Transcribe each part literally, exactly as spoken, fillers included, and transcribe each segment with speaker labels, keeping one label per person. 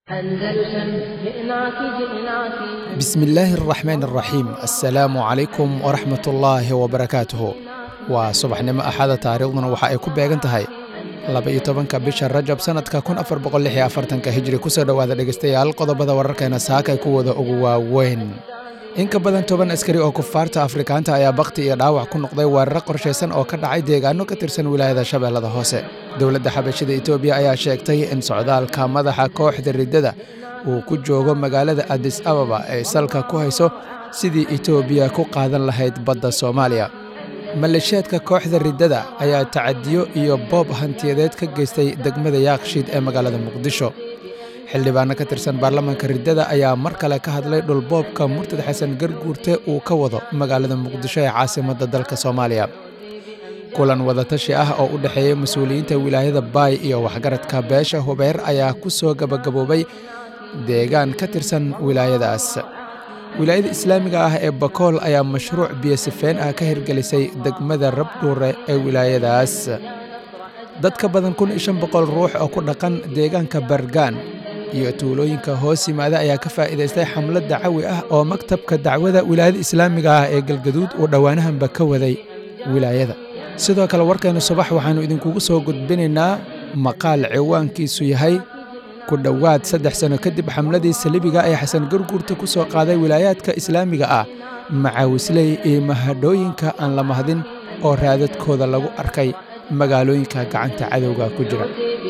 Speaker 1: أندلسن جئناك جئناك
Speaker 2: بسم الله الرحمن الرحيم السلام عليكم ورحمة الله وبركاته وصبح نما أحد تاريخنا وحا ku beegan tahay laba iyo tobanka bisha Rajab sanadka kun afar boqol lix iyo afartan-ka hijri ku soo dhawaada dhageystayaal qodobada wararkeena saaka ay ku wada ugu waaweyn in ka badan toban askari oo kufaarta Afrikaanta ayaa baqti iyo dhaawac ku noqday weerar qorsheysan oo ka dhacay deegaano ka tirsan wilaayada Shabeellada Hoose dowladda xabashida Itoobiya ayaa sheegtay in socdaalka madaxa kooxda riddada uu ku joogo magaalada Addis Ababa ay salka ku hayso sidii Itoobiya ku qaadan lahayd badda Soomaaliya maleeshiyaadka kooxda riddada ayaa tacadiyo iyo boob hantiyadeed ka geystay degmada Yaaqshiid ee magaalada Muqdisho xildhibaano ka tirsan baarlamaanka riddada ayaa mar kale ka hadlay dhulboobka Murtad Xasan Garguurte uu ka wado magaalada Muqdisho ee caasimadda dalka Soomaaliya kulan wada tashi ah oo u dhaxeeyay mas'uuliyiinta wilaayada Baay iyo waxgaradka beesha Hubeer ayaa ku soo gabagaboobay deegaan ka tirsan wilaayadaas wilaayada islaamiga ah ee Bakool ayaa mashruuc biyo sifeen ah ka hirgelisay degmada Rabdhuure ee wilaayadaas dad ka badan kun iyo shan boqol ruux oo ku dhaqan deegaanka Bargaan iyo tuulooyinka hoos yimaada ayaa ka faa'iideystay xamlad dacawi ah oo maktabka dacwada wilaayada islaamiga ah ee Galgaduud uu dhawaanahanba ka waday wilaayada sidoo kale warkeena subax waxaanu idinkugu soo gudbinaynaa maqaal ciwaankiisu yahay ku dhawaad saddex sano kadib xamladii salibiga ee Xasan Garguurte ku soo qaaday wilaayaadka islaamiga ah macaawisley iyo mahadooyinka aan la mahdin oo raadadkooda lagu arkay magaalooyinka gacanta cadowga ku jira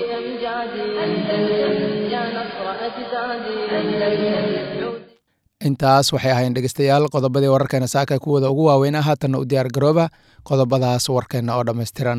Speaker 2: intaas waxay ahayn dhageystayaal qodobadii wararkeena saaka ku wada ugu waaweyn haatanna u diyaar garooba qodobadaas warkeena oo dhammaystiran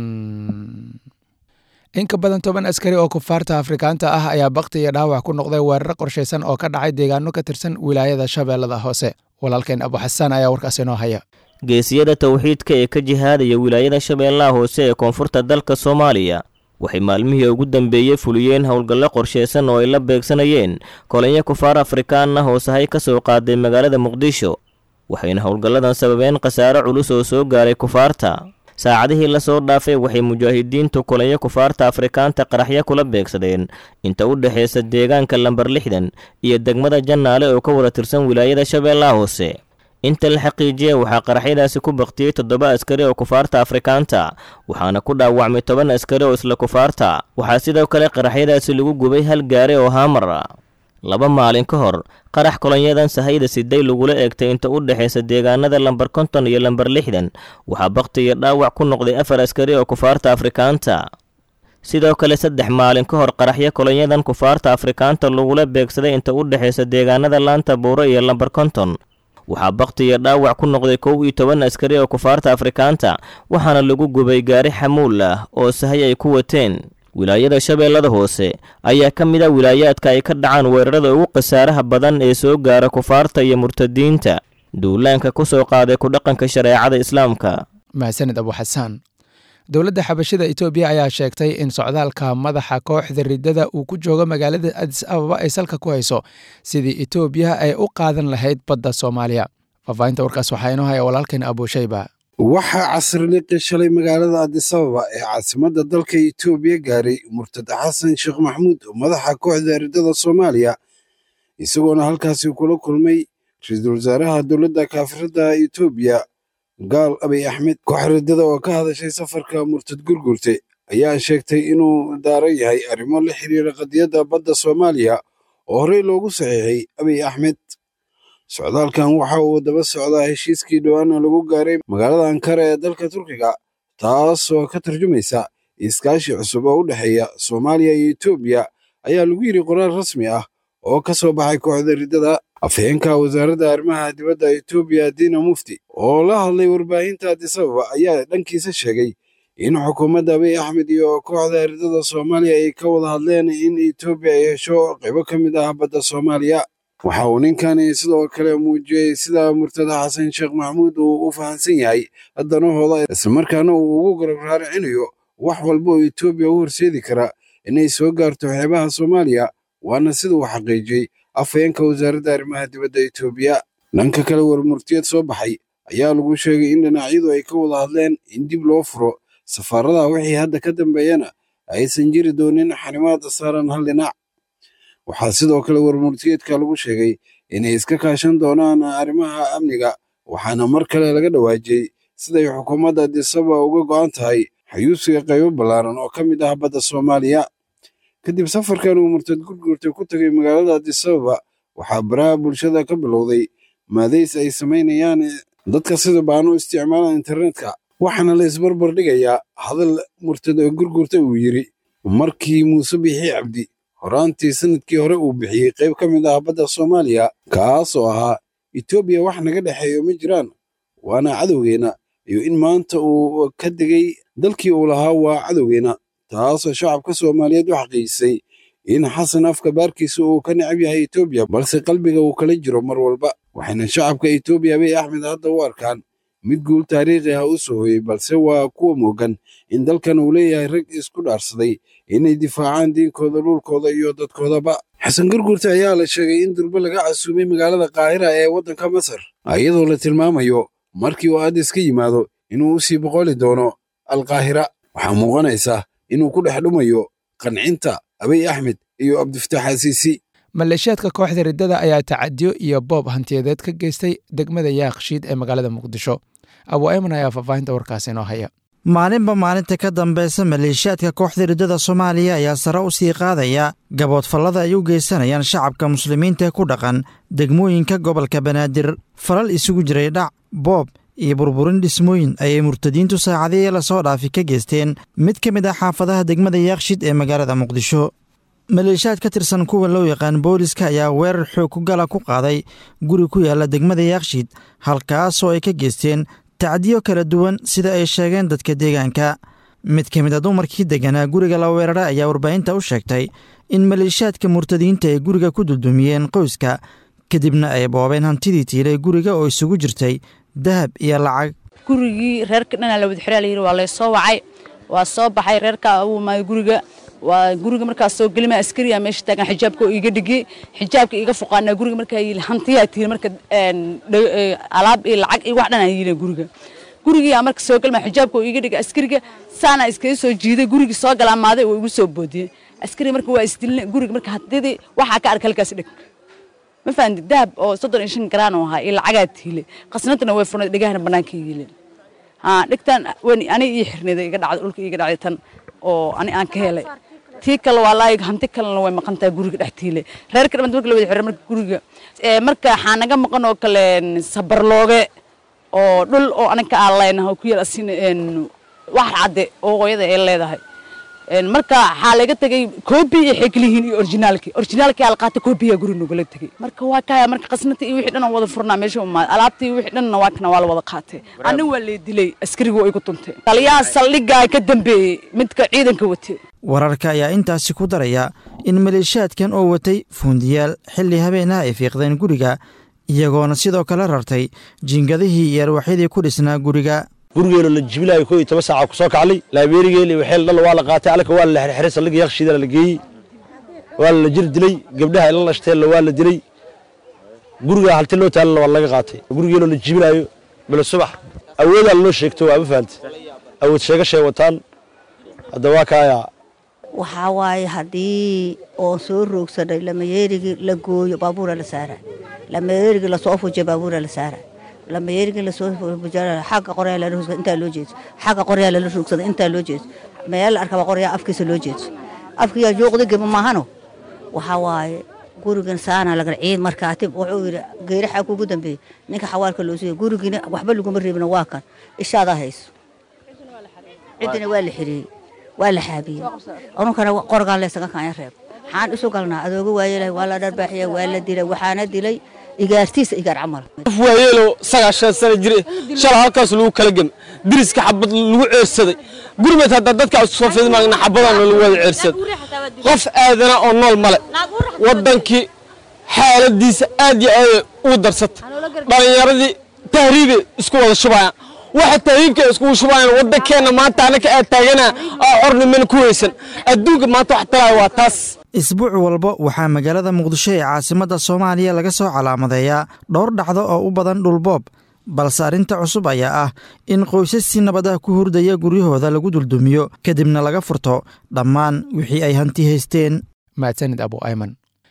Speaker 2: in ka badan toban askari oo kufaarta Afrikaanta ah ayaa baqti iyo dhaawac ku noqday weerar qorsheysan oo ka dhacay deegaano ka tirsan wilaayada Shabeellada Hoose walaalkeen Abu Xassan ayaa warkaas inoo haya
Speaker 3: geesiyada tawxiidka ee ka jihaadaya wilaayada Shabeellaha Hoose ee koonfurta dalka Soomaaliya waxay maalmihii ugu dambeeyay fuliyeen howlgallo qorsheysan oo ay la beegsanayeen kolonyo kufaar Afrikaan ah oo sahay ka soo qaaday magaalada Muqdisho waxayna howlgalladan sababeen khasaare culus oo soo gaaray kufaarta saacadihii la soo dhaafay waxay mujaahidiintu kolonyo kufaarta Afrikaanta qaraxyo kula beegsadeen inta u dhaxeysa deegaanka lambar lixdan iyo degmada Jannaale oo ka wada tirsan wilaayada Shabeellaha Hoose inta la xaqiijiyay waxaa qaraxyadaasi ku baqtiyay toddoba askari oo kufaarta Afrikaanta waxaana ku dhaawacmay toban askari oo isla kufaarta waxaa sidoo kale qaraxyadaasi lagu gubay hal gaari oo haamar laba maalin ka hor qarax kolonyadan sahayda siday lagula eegtay inta u dhaxeysa deegaanada lambar konton iyo lambar lixdan waxaa baqti iyo dhaawac ku noqday afar askari oo kufaarta Afrikaanta sidoo kale saddex maalin ka hor qaraxyo kolonyadan kufaarta Afrikaanta lagula beegsaday inta u dhaxeysa deegaanada Laanta Buuro iyo lambar konton waxaa baqti iyo dhaawac ku noqday kow iyo toban askari oo kufaarta Afrikaanta waxaana lagu gubay gaari xamuul ah oo sahay ay ku wateen wilaayada Shabeellada Hoose ayaa ka mid ah wilaayaadka ay ka dhacaan weerarada ugu qasaaraha badan ee soo gaara kufaarta iyo murtadiinta duulaanka ku soo qaaday ku dhaqanka shareecada islaamka
Speaker 2: mahadsanid Abu Xassan dowladda xabashida Itoobiya ayaa sheegtay in socdaalka madaxa kooxda riddada uu ku joogo magaalada Addis Ababa ay salka ku hayso sidii Itoobiya ay u qaadan lahayd badda Soomaaliya faafahinta warkaas waxaa inoo haya walaalkeen Abu Shayba
Speaker 4: waxaa casriga shalay magaalada Addis Ababa ee caasimadda dalka Itoobiya gaaray Murtad Xasan Sheekh Maxamuud madaxa kooxda riddada Soomaaliya isagoona halkaasi kula kulmay ra'iisul wasaaraha dowladda kaafirada Itoobiya gaal Abiy Ahmed kooxda riddada oo ka hadashay safarka Murtad Garguurte ayaa sheegtay inuu daaran yahay arrimo la xiriira qadiyadda badda Soomaaliya oo horey loogu saxiixay Abiy Ahmed socdaalkan waxa uu daba socdaa heshiiskii dhawaan lagu gaaray magaalada Ankara ee dalka Turkiga taasoo ka tarjumaysa iskaashi cusub oo u dhaxeeya Soomaaliya iyo Itoobiya ayaa lagu yiri qoraal rasmi ah oo ka soo baxay kooxda riddada afhayeenka wasaaradda arrimaha dibadda Itoobiya Dina Mufti oo la hadlay warbaahinta Addis Ababa ayaa dhankiisa sheegay in xukuumadda Abiy Ahmed iyo kooxda riddada Soomaaliya ay ka wada hadleen in Itoobiya ay hesho qaybo ka mid ah badda Soomaaliya waxa uu ninkani sidoo kale muujiyay sida Murtad Xasan Sheekh Maxamuud uu u fahansan yahay danahooda isla markaana uu ugu garab raaricinayo wax walba oo Itoobiya u horseedi kara inay soo gaarto xeebaha Soomaaliya waana sida uu xaqiijiyay afhayeenka wasaaradda arrimaha dibadda Itoobiya dhanka kale warmurtiyeed soo baxay ayaa lagu sheegay in dhinacyadu ay ka wada hadleen in dib loo furo safarada wixii hadda ka dambeeyana aysan jiri doonin xarimaad saaran hal dhinac waxaa sidoo kale warmurtiyeedka lagu sheegay inay iska kaashan doonaan arrimaha amniga waxaana mar kale laga dhawaajiyey siday xukuumadda Addis Ababa uga go'an tahay xayuusiga qaybo ballaaran oo ka mid ah badda Soomaaliya kadib safarkan uu Murtad Gurgurta ku tagay magaalada Addis Ababa waxaa baraha bulshada ka bilowday maadays ay samaynayaan dadka sida baan u isticmaala internetka waxaana la isbarbar dhigayaa hadal Murtad Gurgurta uu yiri markii Muuse Bixi Cabdi horaantii sanadkii hore uu bixiyey qayb ka mid ah badda Soomaaliya kaas oo ahaa Itoobiya wax naga dhaxeeyo ma jiraan waana cadowgeena iyo in maanta uu ka degay dalkii uu lahaa waa cadowgeena taasoo shacabka Soomaaliyeed u xaqiisay in Xasan afka baarkiisa uu ka necab yahay Itoobiya balse qalbiga uu kala jiro mar walba waxayna shacabka Itoobiya Abiy Ahmed hadda u arkaan mid guul taariikhi ah u soo hoyay balse waa kuwa moogan in dalkan uu leeyahay rag isku dhaarsaday inay difaacaan diinkooda dhulkooda iyo dadkoodaba Xasan Gurgurta ayaa la sheegay in durba laga casuumay magaalada Qaahira ee waddanka Masar iyadoo la tilmaamayo markii uu Addis ka yimaado inuu u sii boqoli doono Al-Qaahira waxaa muuqanaysa inuu ku dhex dhumayo qancinta Abiy Ahmed iyo Abdifataax Asiisi
Speaker 2: maleeshiyaadka kooxda riddada ayaa tacadiyo iyo boob hantiyadeed ka geystay degmada Yaaqshiid ee magaalada Muqdisho Abu Ayman ayaa faahfaahinta warkaasi inoo haya
Speaker 5: maalinba maalinta ka dambaysa maleeshiyaadka kooxda riddada Soomaaliya ayaa sare u sii qaadaya gaboodfallada ay u geysanayaan shacabka muslimiinta ku dhaqan degmooyinka gobolka Banaadir falal isugu jiray dhac boob iyo burburin dhismooyin ayay murtadiintu saacadihii la soo dhaafi ka geysteen mid ka mid ah xaafadaha degmada Yaaqshiid ee magaalada Muqdisho maleeshiyaad ka tirsan kuwa loo yaqaan booliska ayaa weerar xoog ku gala ku qaaday guri ku yaala degmada Yaaqshiid halkaasoo ay ka geysteen tacdiyo kala duwan sida ay sheegeen dadka deegaanka mid ka mid a dumarkii deganaa guriga la weeraray ayaa warbaahinta u sheegtay in maleeshiyaadka murtadiinta ay guriga ku duldumiyeen qoyska kadibna ay boobeen hantidii tiilay guriga oo isugu jirtay dahab iyo lacag
Speaker 6: gurigii reerka dhanaa la wada xiraa la yiri waa la soo wacay waa soo baxay reerka uu maay guriga waa guriga markaas soo galima askari ah meesha taagan xijaabka oo iga dhigi xijaabka iga fuqaana guriga markaa yiri hantiya tiir marka alaab iyo lacag iyo wax dhan ay yiri guriga guriga marka soo galma xijaabka oo iga dhigi askariga saana iska soo jiiday guriga soo galaamaaday oo igu soo boodiyay askari marka waa isdilna guriga marka hadii waxa ka arkay halkaas dhig ma faandi dahab oo soddon iyo shan garaan oo ahaa iyo lacagaa tiile qasnadna way furnay dhigahna banaanka yiileen ha dhigtan wani ani ii xirneeday iga dhacday dhulka iga dhacday tan oo ani aan ka helay tii kale waa laayig hanti kalena way maqantaa guriga dhextiile reerka dhammaan marka la wada xiray marka guriga ee marka waxaa naga maqan oo kale sabar looge oo dhul oo anaka aan leenahay ku yar asin een wax cadde oo hooyada ay leedahay een marka waxa laga tagay copy iyo xiglihiin iyo originalki originalki al qaata copy ga guriga laga tagay marka waa kaya marka qasnata iyo wixii dhan wada furnaa meesha uma alaabtii wixii dhan waa kana waa la wada qaatay ani waa la dilay askariga oo ay ku tuntay taliyaha saldhigga ka dambeeyay midka ciidanka watay
Speaker 5: wararka ayaa intaasi ku daraya in maleeshiyaadkan oo watay fuundiyaal xilli habeenaha ay fiiqdeen guriga iyagoona sidoo kale rartay jingadihii iyo arwaxyadii ku dhisnaa guriga
Speaker 7: gurigeena la jibilayo koob iyo toban saac ku soo kaclay laabeerigeena waxay dhal waa la qaatay alka waa la xirxiray saldhigga Yaaqshiid la geeyay waa la jir dilay gabdhaha la lashteen waa la dilay guriga haltii loo taal waa laga qaatay gurigeena la jibilayo bal subax awooda loo sheegto waa ma fahanti awood sheegashay wataan hadda waa kaaya
Speaker 8: waxa waaye hadii oo soo roogsaday lama yeerigi la gooyo baabuur la saaray lama yeerigi la soo fujiyo baabuur la saaray lama yeerigi la soo fujiyo xaqa qoraya la roogsaday inta loo jeedo xaqa qoraya la roogsaday inta loo jeedo meel arkaba qoraya afkiisa loo jeedo afkiisa jooqda gaba maahano waxa waaye gurigan saana laga ciid markaa tib wuxuu yiri geeraha kugu dambeeyay ninka xawaalka loo soo gurigina waxba lagu mareebna waa kan ishaada hayso cidina waa la xiriyay waa la xaabiyay anu kana qorgaan la isaga kaan reeb xaan isu galnaa adooga waayelay waa la dharbaaxiyay waa la dilay waxaana dilay igaartiisa igaar camal
Speaker 9: waayelo sagaashan sano jire shal halkaas lagu kala gam diriska xabad lagu ceersaday gurmad hadda dadka soo fiidmaan xabadan lagu wada ceersad qof aadana oo nool male wadankii xaaladiisa aad iyo aad u darsatay dhalinyaradii tahriibe isku wada shubaya waxa tahriibka isku shubayaan wadankeena maanta anaka aad taagana oo orniman ku weysan adduunka maanta wax talay waa taas
Speaker 5: isbuuc walba waxaa magaalada Muqdisho ee caasimadda Soomaaliya laga soo calaamadeeyaa dhowr dhacdo oo u badan dhulboob balse arrinta cusub ayaa ah in qoysas si nabad ah ku hurdaya guryahooda lagu duldumiyo kadibna laga furto dhammaan wixii ay hanti haysteen
Speaker 2: maasanid Abu Ayman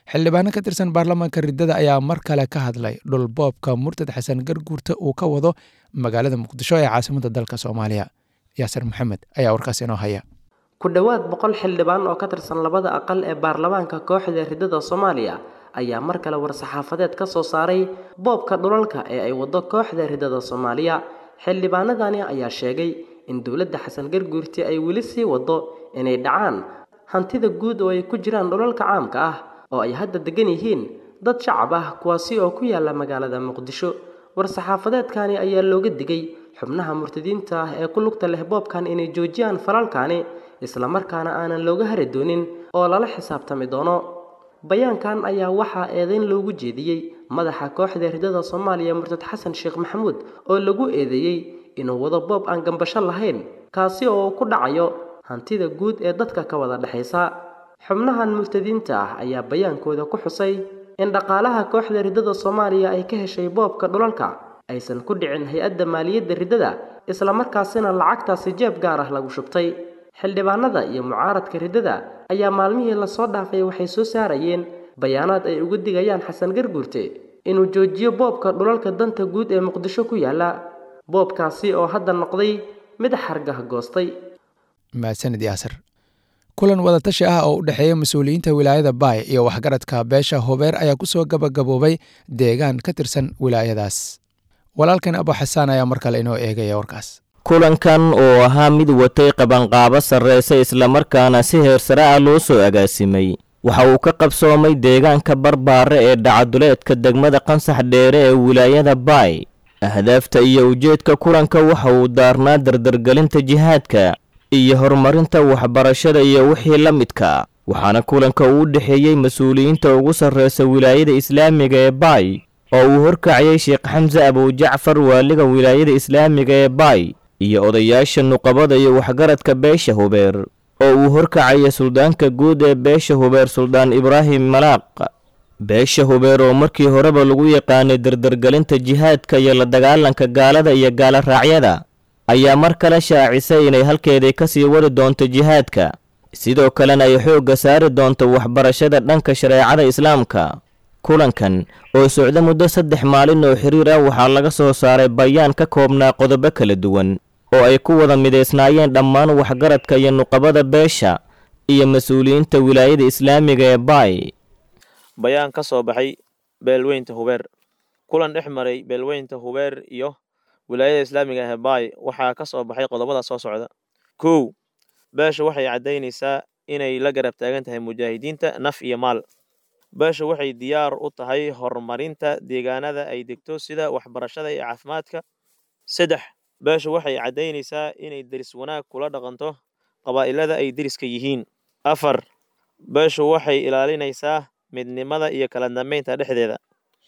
Speaker 2: xildhibaano ka tirsan baarlamaanka riddada ayaa mar kale ka hadlay dhulboobka murtad xasan garguurta uu ka wado magaalada muqdisho ee caasimadda dalka soomaaliya. yaasir maxamed ayaa warkaas inoo haya.
Speaker 10: ku dhowaad boqol xildhibaan oo ka tirsan labada aqal ee baarlamaanka kooxda riddada Soomaaliya ayaa mar kale war-saxaafadeed ka soo saaray boobka dhulalka ee ay wado kooxda riddada Soomaaliya. xildhibaanadani ayaa sheegay in dowladda xasan garguurti ay weli sii wado inay dhacaan hantida guud oo ay ku jiraan dhulalka caamka ah oo ay hadda degan yihiin dad shacab ah kuwaasi oo ku yaala magaalada muqdisho. war-saxaafadeedkani ayaa looga digay xubnaha murtadiinta ah ee ku lugta leh boobkan inay joojiyaan falalkani isla markaana aanan looga hari doonin oo lala xisaabtami doono. bayaankan ayaa waxaa eedeyn loogu jeediyey madaxa kooxda riddada Soomaaliya murtad xasan sheekh maxamuud oo lagu eedeeyey inuu wado boob aan gambasho lahayn kaasi oo ku dhacayo hantida guud ee dadka ka wada dhaxaysa. xubnahan murtadiinta ah ayaa bayaankooda ku xusay in dhaqaalaha kooxda riddada Soomaaliya ay ka heshay boobka dhulalka aysan ku dhicin hay-adda maaliyadda riddada isla markaasina lacagtaasi jeeb gaar ah lagu shubtay. xildhibaanada iyo mucaaradka riddada ayaa maalmihii la soo dhaafay waxay soo saarayeen bayaanaad ay ugu digayaan xasan garguurte inuu joojiyo boobka dhulalka danta guud ee muqdisho ku yaala, boobkaasi oo hadda noqday mid xargah goostay.
Speaker 2: mahadsanid yaasir. kulan wadatashi ah oo u dhexeeya mas-uuliyiinta wilaayada baay iyo waxgaradka beesha hubeer ayaa ku soo gabagaboobay deegaan ka tirsan wilaayadaas. walaalkan abo xasaan ayaa mar kale inoo eegaya warkaas.
Speaker 3: kulankan oo ahaa mid watay qabanqaabo sarreysa islamarkaana si heersare ah loo soo agaasimay waxa uu ka qabsoomay deegaanka barbaare ee dhacaduleedka degmada qansax dheere ee wilaayada baay. ahdaafta iyo ujeedka kulanka waxa uu daarnaa dardargelinta jihaadka iyo horumarinta waxbarashada iyo wixii la midka, waxaana kulanka uu u dhexeeyey mas-uuliyiinta ugu sarreysa wilaayada islaamiga ee baay oo uu horkacayay sheekh xamse abujacfar waaliga wilaayada islaamiga ee baay iyo odayaasha nuqabada iyo waxgaradka beesha hubeer oo uu horkacaya suldaanka guud ee beesha hubeer suldaan ibraahim malaaq. beesha hubeer oo markii horeba lagu yaqaanay dardargelinta jihaadka iyo la dagaalanka gaalada iyo gaala raacyada ayaa mar kale shaacisay inay halkeedii ka sii wadi doonto jihaadka, sidoo kalena ay xoogga saari doonto waxbarashada dhanka shareecada islaamka. kulankan oo socda muddo saddex maalin oo xiriir ah waxaa laga soo saaray bayaan ka koobnaa qodobo kala duwan oo ay ku wada midaysnaayeen dhammaan waxgaradka iyo nuqabada beesha iyo mas-uuliyiinta wilaayada islaamiga ee baay.
Speaker 11: bayaan ka soo baxay beelweynta hubeer. kulan dhex maray beelweynta hubeer iyo wilaayada islaamiga ee baay waxaa ka soo baxay qodobada soo socda. kow, beesha waxay caddaynaysaa inay la garab taagan tahay mujaahidiinta naf iyo maal. beesha waxay diyaar u tahay horumarinta deegaanada ay degto sida waxbarashada iyo caafimaadka. saddex, beesha waxay caddaynaysaa inay deris wanaag kula dhaqanto qabaa'ilada ay deriska yihiin. afar, beesha waxay ilaalinaysaa midnimada iyo kala dambeynta dhexdeeda.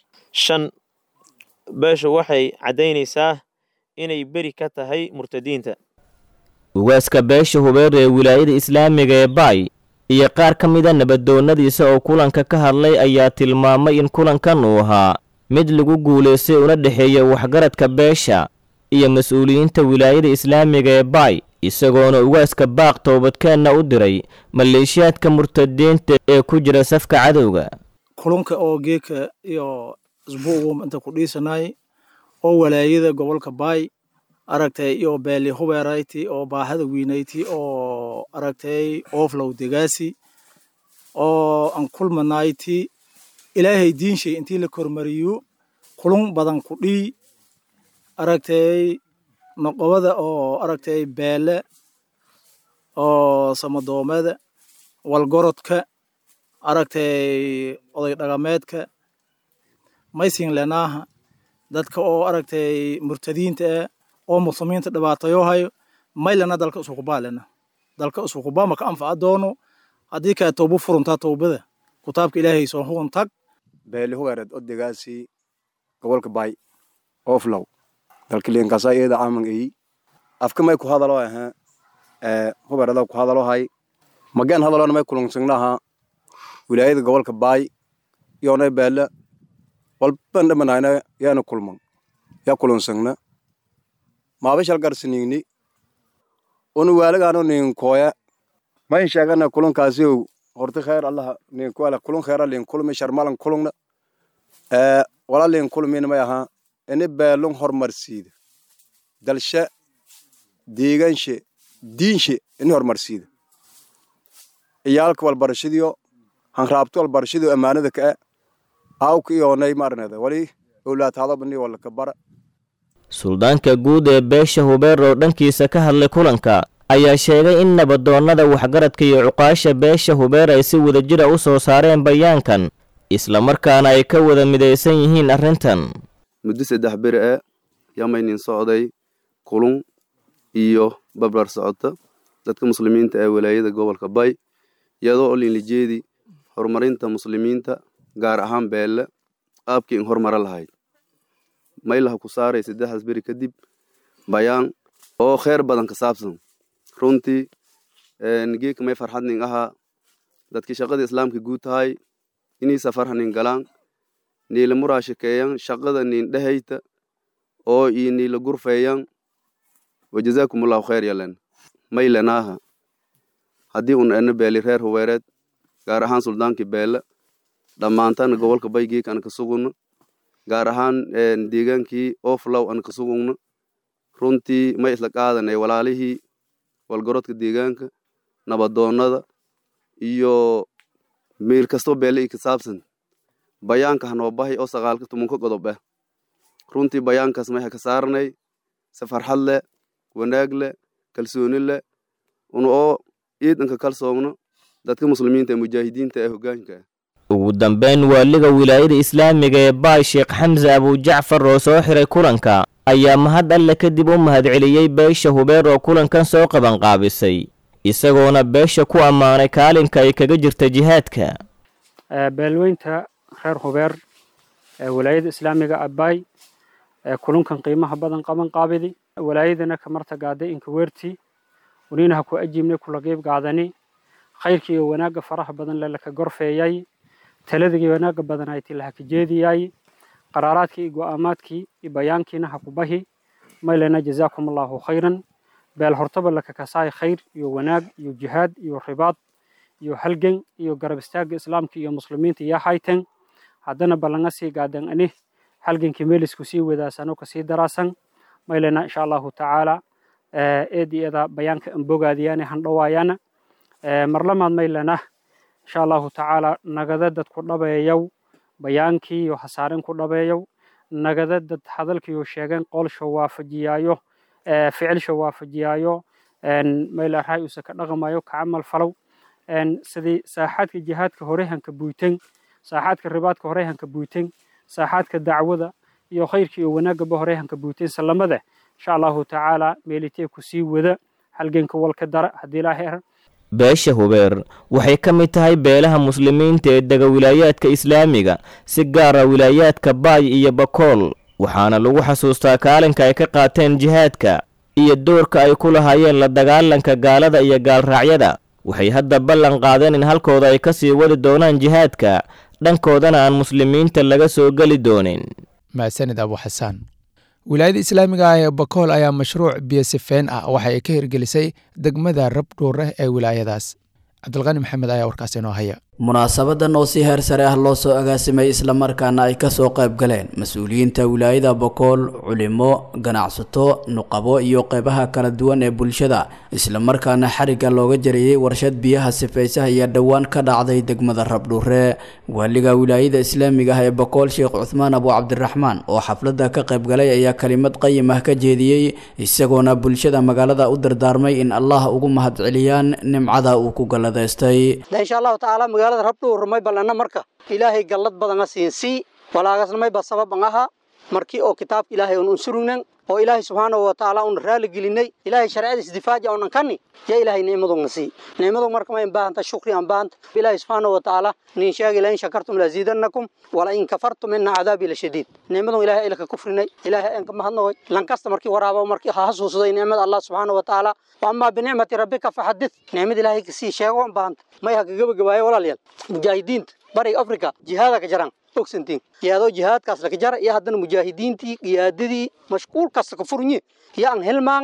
Speaker 11: shan, beesha waxay caddaynaysaa inay beri ka tahay murtadiinta.
Speaker 3: ugaaska beesha hubeer ee wilaayada islaamiga ee baay iyo qaar ka mida nabadoonnadiisa oo kulanka ka hadlay ayaa tilmaamay in kulankan uu ahaa mid lagu guulaystay una dhexeeya waxgaradka beesha iyo mas-uuliyiinta wilaayada islaamiga ee baay, isagoona ugaaska baaq toobadkeenna u diray maleeshiyaadka murtadiinta ee ku jira safka cadowga.
Speaker 12: kulanka oo geeka iyo isbuugu inta ku dhiisanay oo walaayada gobolka baay aragtay iyo beeli hubeerayti oo baahada weynayti oo aragtay ooflow degaasi oo aan kulmanayti ilaahay diinshay intii la kormariyo kulun badan ku dhii aragtay noqobada oo aragtay beele oo samadoomada walgorodka aragtay oday dhaqameedka maysin leenaaha dadka oo aragtay murtadiinta oo muslimiinta dhibaatayo hayo maylana dalka isku kubaalena dalka isku kubaama ka anfaca doono haddii kaa toobo furuntaa toobada kutaabka ilaahay soo huun tag
Speaker 13: beeli hubeereed odegaasi gobolka baay ooflow dalka liinkasa iyada caaman eyi afka may ku hadalo ahaa ee hubeerada ku hadalo hay magaan hadalona may kulunsignaha wilaayada gobolka baay yoonay beele walban dhamanayna yaana kulman yaa kulunsigna maabashal garsinigni unu waalagaano nin kooya may sheegana kulankaasi horta kheer allah nin kuala kulun kheer lin kulmi sharmalan kulungna ee wala lin kulmin ma aha in beelun hormarsiida dalsha deeganshe diinshe in hormarsiida iyaalka wal barashadiyo han raabto wal barashadiyo amaanada ka aawka iyo nay marnada wali awlaad hadabni wala ka bara
Speaker 3: suldaanka guud ee beesha Hubeer oo dhankiisa ka hadlay kulanka ayaa sheegay in nabadoonnada waxgaradka iyo cuqaasha beesha Hubeer ay si wadajir ah u soo saareen bayaankan isla markaana ay ka wada midaysan yihiin arrintan
Speaker 14: muddo saddex bir ah yamaynin socday kulun iyo babrar socota dadka muslimiinta ee wilaayada gobolka Bay iyadoo olin lijeedi horumarinta muslimiinta gaar ahaan beele qaabkii in horumar lahayd maylaha ku saaray saddex biri kadib bayaan oo kheer badan ka saabsan runtii nigeek may farxadnin aha dadkii shaqada islaamka guud tahay inay safarhanin galaan niila muraashikeeyaan shaqada nin dhahayta oo ii niila gurfeeyaan wajazaakumullahu khayr yalan maylanaha haddii un ana beeli reer Hubeereed gaar ahaan suldaankii beele dhammaantaan gobolka Bay kan ka sugno gaar ahaan deegaankii Oflow an ka sugno runtii ma isla qaadanay walaalihii walgorodka deegaanka nabadoonnada iyo meel kasto beelay ka saabsan bayaanka hanoo bahay oo sagaalka tumanka godob ah runtii bayaankaas ma ka saarnay safar hadle wanaag leh kalsooni leh oo ciidanka kalsoomno dadka muslimiinta ee mujaahidiinta ee hoggaanka
Speaker 3: ugu dambeyn waaliga wilaayada islaamiga ee Baay Sheekh Xamza Abu Jacfar oo soo xiray kulanka ayaa mahad alle kadib u mahadceliyay beesha Hubeer oo kulankan soo qaban qaabisay isagoona beesha ku amaanay kaalinka ay kaga jirta jihaadka
Speaker 15: beelweynta reer Hubeer ee wilaayada islaamiga Baay ee kulankan qiimaha badan qaban qaabidi wilaayadana ka martagaaday in kuweerti ونينها كو أجيبني كل قيب قاعدني خيركي وناقة فرح بدن لك غرفة تلذكي وناقة بدن هاي تلها كجيدي ياي قراراتكي قواماتكي بيانكي نها كبهي ما لنا جزاكم الله خيرا بالهرطب لك كساي خير يو وناق يو جهاد يو رباط يو حلقن يو قربستاق إسلامكي يو مسلمين يا حيتن هادنا بلنغسي قادن أنيه حلقن كميلس كسي وذا سانو كسي دراسن ما لنا إن شاء الله تعالى eedii ida bayaanka ambogaadiyaan han dhawaayana marlamaad maylana insha Allah taala nagada dad ku dhabeeyow bayaankii iyo hasaarin ku dhabeeyow nagada dad hadalkii oo sheegan qol soo waafajiyaayo ficil soo waafajiyaayo en mayla raayusa ka dhaqmayo ka amal falow en sidii saaxadka jihaadka hore hanka buuteen saaxadka ribaadka hore hanka buuteen saaxadka dacwada iyo khayrkii iyo wanaagga hore hanka buuteen salamada إن شاء الله تعالى ميلتي كسي وذا حلقين كوال كدر هدي لاهر
Speaker 3: beesha Hubeer waxay ka mid tahay beelaha muslimiinta ee daga wilaayadka islaamiga si gaar ah wilaayadka Baay iyo Bakool waxaana lagu xasuustaa kaalinka ay ka qaateen jihaadka iyo doorka ay ku lahaayeen la dagaalanka gaalada iyo gaalraacyada waxay hadda ballan qaadeen in halkooda ay ka sii wadi doonaan jihaadka dhankoodana aan muslimiinta laga soo gali doonin
Speaker 2: maasanid Abu Xasaan wilaayada islaamiga ah ee Bakool ayaa mashruuc biyo sifeen ah waxa ay ka hirgelisay degmada Rabdhuure ee wilaayadaas Cabdulqani Maxamed ayaa warkaas inoo haya
Speaker 16: munaasabadan oo si heer sare ah loo soo agaasimay isla markaana ay ka soo qayb galeen mas'uuliyiinta wilaayada Bakool culimo ganacsato nuqabo iyo qaybaha kala duwan ee bulshada isla markaana xariga looga jariyay warshad biyaha sifeysaha iyo dhawaan ka dhacday degmada Rabdhuure waliga wilaayada islaamiga ah ee Bakool Sheekh Uthman Abu Cabdiraxmaan oo xafladda ka qayb galay ayaa kalimad qayim ah ka jeediyay isagoona bulshada magaalada u dardaarmay in Allah ugu mahadceliyaan nimcada uu ku galadeystay
Speaker 17: insha Allah ta'ala Rabdhuure may balana marka ilaahay galad badan siinsi walaagasna may basabab aha markii oo kitaabka ilaahay uu surugnan oo ilaahay subhanahu wa ta'ala uu raali gelinay ilaahay sharciisa difaaca oo kani ya ilaahay neemadu nasi neemadu marka ma baahanta shukri aan baahanta ilaahay subhanahu wa ta'ala nin sheegay la in shakartum la ziidannakum wala in kafartum min adaabi la shadiid neemadu ilaahay ilaka kufrinay ilaahay aan ka mahadnaqay lan kasta markii waraabo markii xasuusday neemada Allah subhanahu wa ta'ala وأما بنعمة ربك فحدث نعمة الله كسي شيء بانت ما يحقق جباية ولا ليال مجاهدين بري أفريقيا جهادك جران أقسنتين جهادو جهاد كسر كجرا يهدن مجاهدين تي جهادي مشكور كسر كفرني يا أن هل ماعنا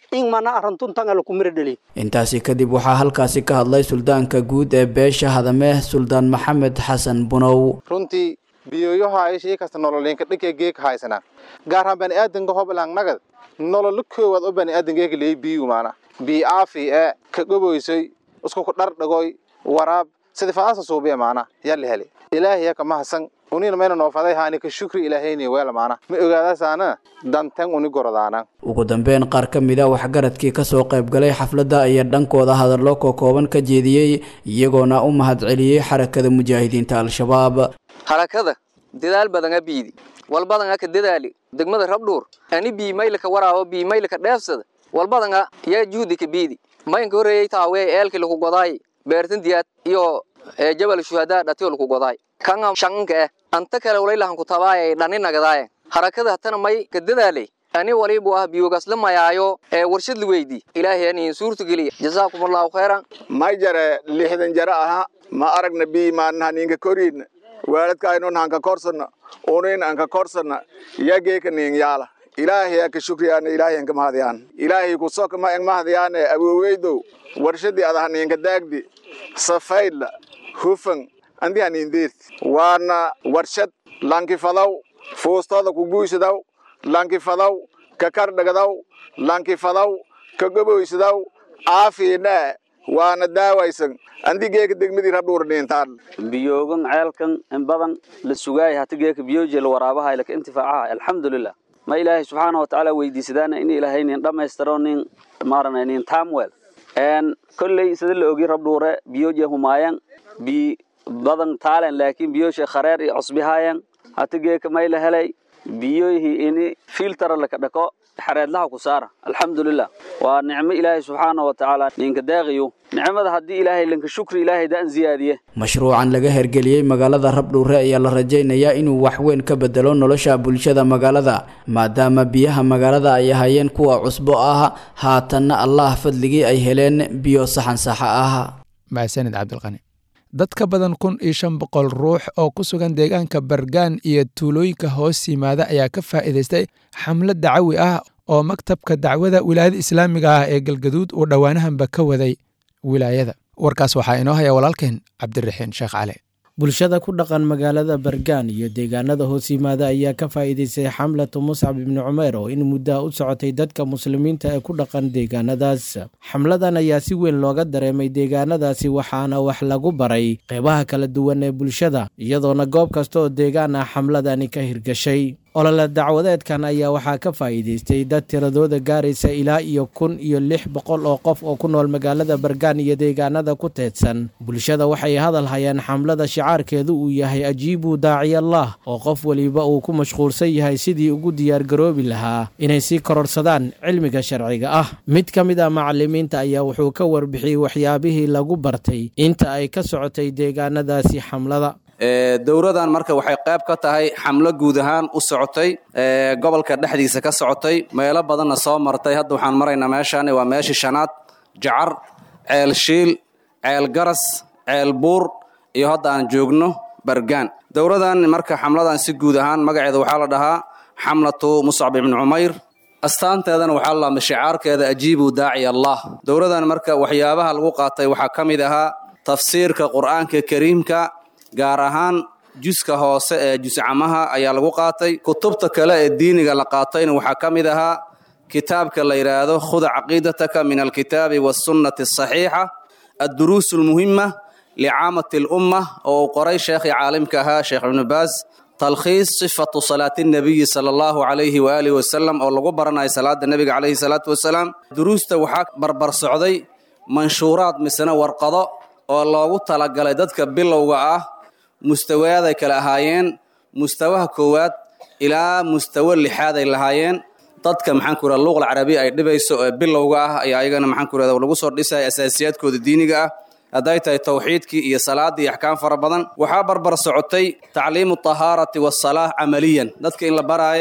Speaker 17: in mana arrintuntan ala ku miro dhaliyo
Speaker 16: intaasi kadib waxaa halkaasi ka hadlay suldaanka guud ee beesha hadame suldaan maxamed xasan bunow
Speaker 18: runtii biyoyaha ay shay kasta nololeenka dhikay geek haysana gaar ahaan bani aadanka hoblaan nagad nolol koowaad oo bani aadanka leey biyo maana bi aafi ee ka goboysay isku ku dhar dhagoy waraab sida faasa suubiya maana yalla heli ilaahay ka mahsan unina meena noo faday haani ka shukri ilaahayni weel maana ma ogaadaasana dantan uni goradaana
Speaker 16: ugu dambeyn qaar ka mid ah waxgaradkii ka soo qayb galay xafladda ayaa dhankooda hadallo kooban ka jeediyey iyagoona u mahadceliyey xarakada mujaahidiinta al-shabaab
Speaker 19: harakada dadaal badan abiidi walbadan ka dadaali degmada rabdhuur ani bi maylka waraawo bi maylka dheefsada walbadan yaa juudi ka biidi maynka horeeyay taawee eelkii lagu godaay beertan diyaad iyo jabal shuhada dhatiyo lagu godaay kan shanka anta kale walaalahan ku tabaay dhanin nagadaay harakada hatana may ka dadaalay ani waliba ah biyogas la mayaayo ee warshad la weydii ilaahay ani suurtu galiya jazaakumullahu khairan
Speaker 18: may jare lixdan jara aha ma aragna bi maan haninka korin waalidka aynu hanka korsana ooneen anka korsana yagee ka nin yaala ilaahay ka shukriyaan ilaahay ka mahadiyaan ilaahay ku soo kama ang mahadiyaan awoweydo warshadii adahan ninka daagdi safayla hufan andi hanin deert waana warshad lanki fadaw foostada ku guuysadaw lanki fadaw ka kar dhagadaw lanki fadaw ka gaboysadaw aafina waana daawaysan andigeeka degmadii rabdhuur dhintaan
Speaker 20: biyoogan ceelkan in badan la sugaay hatigeeka biyoojil waraabaha ilaa intifaacaha alxamdulillah ma ilaahay subxaanahu wa ta'ala weydiisadaan in ilaahay nin dhameystiro nin maarana nin tamwell en kullay sida la ogi rabdhuure biyooje humaayan bi badan taalan laakiin biyoosha khareer iyo cusbihaayan hatigeeka may la helay biyohi ini filter la ka dhako xareedlaha ku saara alxamdulillah waa nicmo ilaahay subxaanahu wa ta'ala ninka daaqiyo nicmada haddii ilaahay lanka shukri ilaahay daan ziyaadiye
Speaker 16: mashruucan laga hergeliyey magaalada rabdhuure ayaa la rajaynayaa inuu wax weyn ka bedelo nolosha bulshada magaalada maadaama biyaha magaalada ay hayeen kuwa cusbo ah haatanna allah fadligii ay heleen biyo saxan saxa ah
Speaker 2: maasanid cabdulqani dad ka badan kun iyo shan boqol ruux oo ku sugan deegaanka Bargaan iyo tuulooyinka hoos yimaada ayaa ka faa'iidaystay xamlad dacwi ah oo maktabka dacwada wilaayada islaamiga ah ee Galgaduud uu dhawaanahanba ka waday wilaayada. Warkaas waxaa inoo haya walaalkeen Cabdiraxiin Sheekh Cali.
Speaker 21: bulshada ku dhaqan magaalada Bargaan iyo deegaanada hoos yimaada ayaa ka faa'iidaystay xamlatu Mus'ab ibn Umayr oo in muddo u socotay dadka muslimiinta ee ku dhaqan deegaanadaas. Xamladan ayaa si weyn looga dareemay deegaanadaasi waxaana wax lagu baray qaybaha kala duwan ee bulshada iyadoona goob kasta oo deegaan ah xamladani ka hirgashay. olole dacwadeedkan ayaa waxaa ka faa'iidaystay dad tiradooda gaaraysa ilaa iyo kun iyo lix boqol oo qof oo ku nool magaalada Bargaan iyo deegaanada ku teedsan. bulshada waxay hadal hayaan xamlada shicaarkeedu uu yahay ajiibu daaciy Allah oo qof waliba uu ku mashquulsan yahay sidii ugu diyaar garoobi lahaa inay si kororsadaan cilmiga sharciga ah. mid ka mid ah macallimiinta ayaa wuxuu ka warbixiyay waxyaabihii lagu bartay inta ay ka socotay deegaanadaasi xamlada.
Speaker 22: dowradan marka waxay qayb ka tahay xamlo guud ahaan u socotay gobolka dhexdiisa ka socotay meelo badanna soo martay. hadda waxaan maraynaa meeshaan waa meeshii shanaad jacar ceel shiil ceel garas ceel buur iyo hadda aan joogno Bargaan. dowradan marka xamladan si guud ahaan magaceeda waxaa la dhahaa xamlatu Mus'ab ibn Umayr astaanteedana waxaa la mashaarkeeda ajiibu daaciy Allah. dowradan marka waxyaabaha lagu qaatay waxaa kamid ahaa tafsiirka quraanka kariimka gaar ahaan juska hoose ee juscamaha ayaa lagu qaatay. kutubta kale ee diiniga la qaatayna waxaa kamid ahaa kitaabka la yiraahdo khud aqiidataka min alkitaabi was-sunnati as-sahiha ad-duruus al-muhimma li'aamati al-umma oo qoray sheekh caalimka ahaa Sheekh Ibn Baaz talkhiis sifatu salaati nabiy sallallahu alayhi wa alihi wa sallam oo lagu baranayo salaada nabiga alayhi salatu wasalaam. duruusta waxaa barbar socday manshuuraad misna warqado oo loogu talagalay dadka bilowga ah mustawaada kala ahaayeen mustawaha koowaad ilaa mustawa lixaad ay lahaayeen. dadka maxaan ku raad luqada carabiga ay dhibayso ee bilowga ah ayaa ayagana maxaan ku raad lagu soo dhisay asaasiyaadkooda diiniga ah haday tahay tawxiidkii iyo salaadii iyo ahkaam fara badan. waxaa barbar socotay tacliimu tahaarati was salaah amaliyan dadka in la baraayay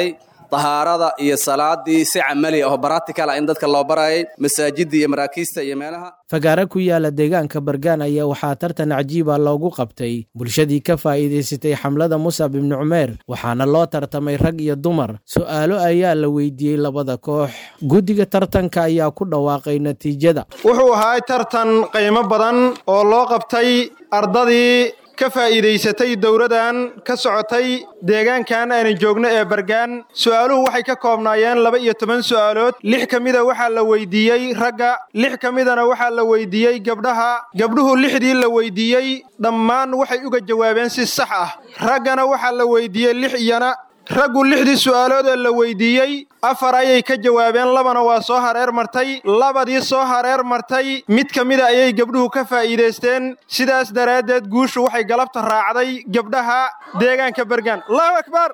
Speaker 22: tahaarada iyo salaadii si camali ah oo practical ah in dadka loo barayay masaajidda iyo maraakiista iyo meelaha
Speaker 21: fagaara ku yaala deegaanka Bargaan ayaa waxaa tartan cajiib ah loogu qabtay bulshadii ka faa'iideysatay xamlada Musab ibn Umayr waxaana loo tartamay rag iyo dumar su'aalo ayaa la weydiiyey labada koox guddiga tartanka ayaa ku dhawaaqay natiijada
Speaker 1: wuxuu ahaa tartan qiimo badan oo loo qabtay ardadii ka faa'iideysatay dowladan ka socotay deegaankan aan joogno ee Bargaan su'aaluhu waxay ka koobnaayeen laba iyo toban su'aalood lix kamida waxa la weydiiyay ragga lix kamidana waxa la weydiiyay gabdhaha gabdhuhu lixdii la weydiiyay dhammaan waxay uga jawaabeen si sax ah raggana waxa la weydiiyay lix iyana raggu lixdii su'aalood ee la weydiiyay afar ayay ka jawaabeen labana waa soo hareer martay labadii soo hareer martay mid kamida ayay gabdhuhu ka faa'iideysteen sidaas daraadeed guushu waxay galabta raacday gabdhaha deegaanka Bargaan Allahu akbar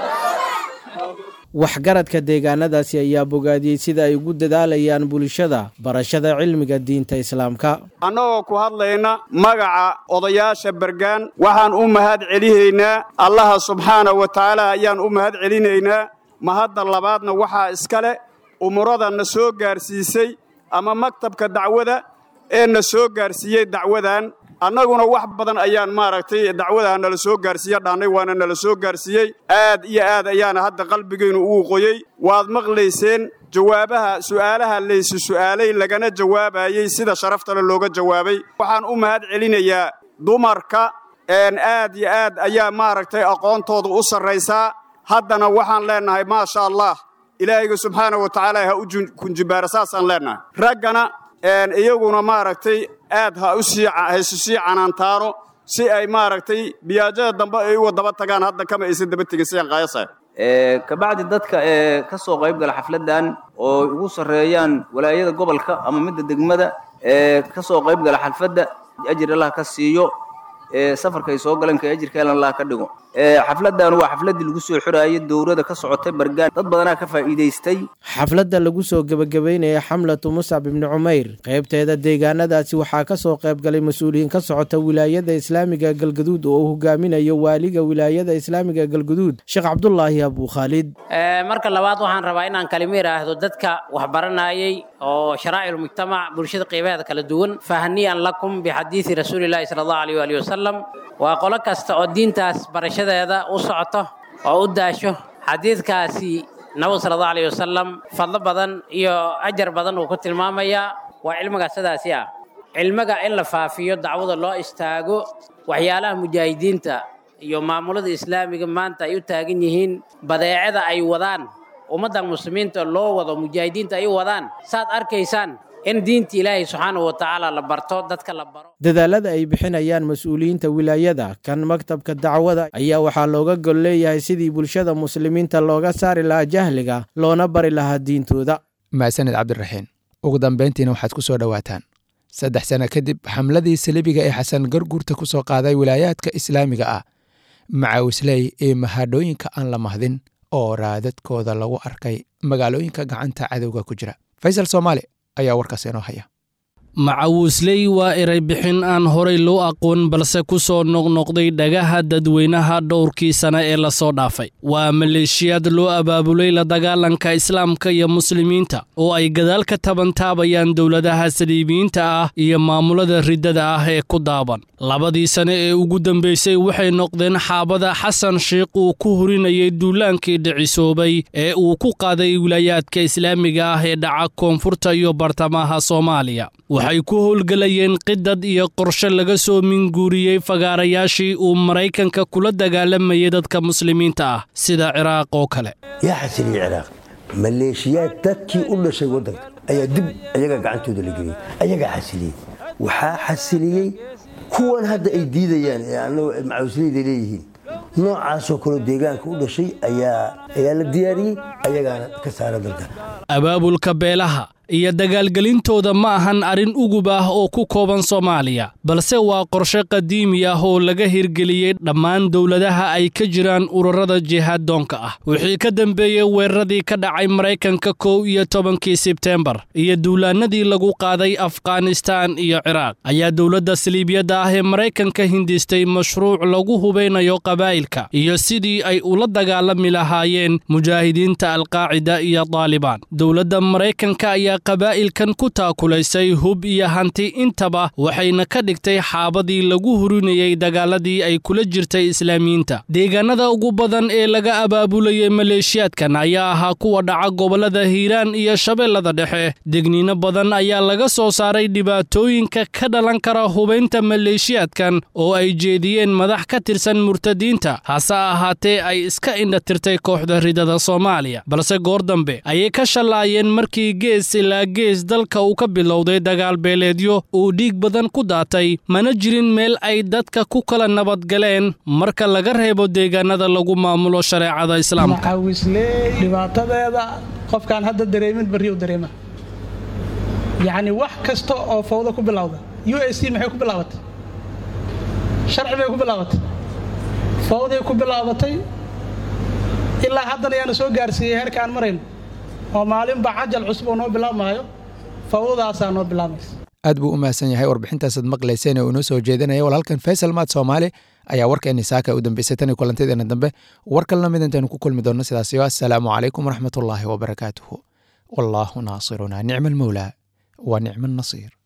Speaker 21: waxgaradka deegaanadaasi ayaa bogaadiyey sida ay ugu dadaalayaan bulshada barashada cilmiga diinta islaamka
Speaker 4: annagoo ku hadlayna magaca odayaasha Bargaan waxaan u mahad celinaynaa Allah subhanahu wa ta'ala ayaan u mahad celinaynaa mahadda labaadna waxa iskale umurada na soo gaarsiisay ama maktabka dacwada ee na soo gaarsiiyay dacwadan annaguna wax badan ayaan maaragtay dacwadaha nala soo gaarsiiya dhaanay waana nala soo gaarsiiyey aad iyo aad ayaana hadda qalbigaynu ugu qoyay waad maqlayseen jawaabaha su'aalaha laysu su'aalay lagana jawaabayay sida sharaftana looga jawaabay waxaan u mahad celinayaa dumarka een aad iyo aad ayaa maaragtay aqoontooda u sarreysaa haddana waxaan leenahay ma sha Allah ilaahay subhanahu wa ta'ala ha u kunjibaar saasaan leenahay raggana een iyaguna maaragtay aad ha u sii hayso sii canaantaano si ay maaragtay biyaajada dambe ay u daba tagaan hadda kama aysan daba tegiseen qaayasa
Speaker 23: ee ka bacdi dadka ee ka soo qayb gala xafladan oo ugu sareeyaan walaayada gobolka ama midda degmada ee ka soo qayb gala xafladda ajir Allah ka siiyo ee safarka ay soo galeen ka ajirka Allah ka dhigo ee xafladan waa xafladii lagu soo xiraayay dowladda ka socotay Bargaan dad badan ka faa'iideystay
Speaker 21: xafladda lagu soo gabagabeynay xamlatu Musab ibn Umayr qaybteeda deegaanadaasi waxaa ka soo qayb galay mas'uuliyiin ka socota wilaayada Islaamiga Galgaduud oo hogaaminayo waaliga wilaayada Islaamiga Galgaduud Sheekh Cabdullaahi Abu Khalid
Speaker 24: ee marka labaad waxaan rabaa inaan kalimo yiraahdo dadka wax baranayay oo sharaa'il mujtamac bulshada qaybaha kala duwan fahniyan lakum bi hadiisi rasuulillaah sallallahu alayhi wa sallam waa qolo kasta oo diintaas barashadeeda u socoto oo u daasho xadiidkaasi nabi sallallahu alayhi wasallam fadlo badan iyo ajar badan uu ku tilmaamaya waa cilmiga sidaasi ah cilmiga in la faafiyo dacwada loo istaago waxyaalaha mujaahidiinta iyo maamulada islaamiga maanta ay u taagan yihiin badeecada ay wadaan ummadda muslimiinta loo wado mujaahidiinta ay wadaan saad arkaysaan in diinta Ilaahay subhanahu wa ta'ala la barto dadka la baro
Speaker 21: dadaalada ay bixinayaan mas'uuliyiinta wilaayada kan maktabka dacwada ayaa waxaa looga gol leeyahay sidii bulshada muslimiinta looga saari lahaa jahliga loona bari lahaa diintooda
Speaker 2: maasanid cabdiraxiin ugu dambeyntiina waxaad ku soo dhawaataan saddex sano kadib xamladii salibiga ee xasan garguurta ku soo qaaday wilaayaadka islaamiga ah macawisley ee mahadhooyinka aan la mahdin oo raadadkooda lagu arkay magaalooyinka gacanta cadowga ku jira faysal Soomaali ayaa warkaas inoo haya
Speaker 25: macawisley waa eray bixin aan horay loo aqoon balse ku soo noqnoqday dhagaha dadweynaha dhowrkii sano ee la soo dhaafay waa maleeshiyad loo abaabulay la dagaalanka islaamka iyo muslimiinta oo ay gadaal ka tabantaabayaan dowladaha saliibiyiinta ah iyo maamulada riddada ah ee ku daaban labadii sano ee ugu dambaysay waxay noqdeen xaabada xasan sheekh uu ku hurinayay duulaankii dhicisoobay ee uu ku qaaday wilaayaadka islaamiga ah ee dhaca koonfurta iyo bartamaha Soomaaliya waxay ku howlgalayeen qidad iyo qorshe laga soo minguuriyey fagaarayaashii uu Maraykanka kula dagaalamayay dadka muslimiinta ah sida Ciraaq oo kale
Speaker 26: yaa xasiliyay Ciraaq maleeshiyaad dadkii u dhashay wadanka ayaa dib ayaga gacantooda la geliyay ayaga xasiliyay waxaa xasiliyay kuwan hadda ay diidayaan ee annagu macawisleyda leeyihiin noocaasoo kale deegaanka u dhashay ayaa ayaa la diyaariyey ayagaana ka saara dalka
Speaker 25: abaabulka beelaha iyo dagaalgelintooda ma ahan arrin ugub ah oo ku kooban Soomaaliya balse waa qorshe qadiimi ah oo laga hirgeliyay dhammaan dawladaha ay ka jiraan ururada jihaad-doonka ah wixii ka dambeeyay weeraradii ka dhacay Mareykanka kow iyo tobankii Sebtembar iyo duulaanadii lagu qaaday Afghanistan iyo Ciraaq ayaa dawladda Saliibiyada ah ee Mareykanka hindistay mashruuc lagu hubeynayo qabaa'ilka iyo sidii ay ula dagaalami lahaayeen mujaahidiinta Al-Qaacida iyo Taliban dawladda Mareykanka ayaa qabaa'ilkan ku taakulaysay hub iyo hanti intaba waxayna ka dhigtay xaabadii lagu hurinayay dagaaladii ay kula jirtay Islaamiyiinta deegaanada ugu badan ee laga abaabulayay maleeshiyaadkan ayaa ahaa kuwa dhaca gobolada Hiiraan iyo Shabeellada Dhexe degniino badan ayaa laga soo saaray dhibaatooyinka ka dhalan kara hubeynta maleeshiyaadkan oo ay jeediyeen madax ka tirsan murtadiinta hase ahaatee ay iska indhatirtay kooxda ridada Soomaaliya balse goor dambe ayay ka shalaayeen markii gees ilaa gees dalka uu ka bilowday dagaal beeleedyo uu dhiig badan ku daatay mana jirin meel ay dadka ku kala nabadgaleen marka laga reebo deegaanada lagu maamulo shareecada islaamka
Speaker 5: maxaawislee dhibaatadeeda qofkaan hadda dareemin bari u dareema yacni wax kasta oo fawdo ku bilowda U S C maxay ku bilaabatay sharci bay ku bilaabatay fawday ku bilaabatay ilaa haddana yaana soo gaarsiiyey heerka aan marayno oo maalinba cajal cusub oo noo bilaabmaayo fawdadaasaa noo bilaabaysa
Speaker 2: aad buu u mahadsan yahay warbixintaasaad maqlayseen oo inoo soo jeedinaya walaalkan Faysal Maad Soomaali ayaa warkeeni saaka u dambeysay tan kulantadeena dambe war kalena mid intaanu ku kulmi doonno sidaas iyo assalaamu calaykum waraxmatullaahi wabarakaatuhu wallaahu naasiruna nicmal mawlaa wa nicmal nasiir